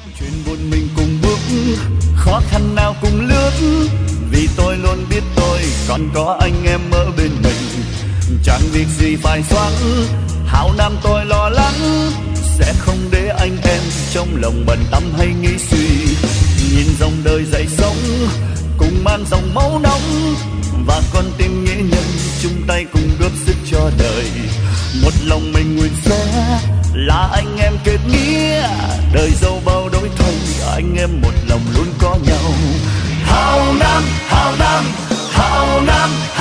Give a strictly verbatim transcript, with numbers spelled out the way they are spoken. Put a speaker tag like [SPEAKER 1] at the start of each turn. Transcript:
[SPEAKER 1] chuyện buồn mình cùng bước, khó khăn nào cùng lướt, vì tôi luôn biết tôi còn có anh em ở bên mình. Chẳng việc gì phải xoắn, hảo nam tôi lo lắng sẽ không để anh em trong lòng bận tâm hay nghĩ suy. Nhìn dòng đời dậy sống cùng mang dòng máu nóng, và con tim nghĩa nhân chung tay cùng góp sức cho đời. Một lòng mình nguyện sẽ là anh em kết nghĩa, đời dẫu bao đổi thay anh em một lòng luôn có nhau. Hào Nam, Hào Nam, Hào Nam,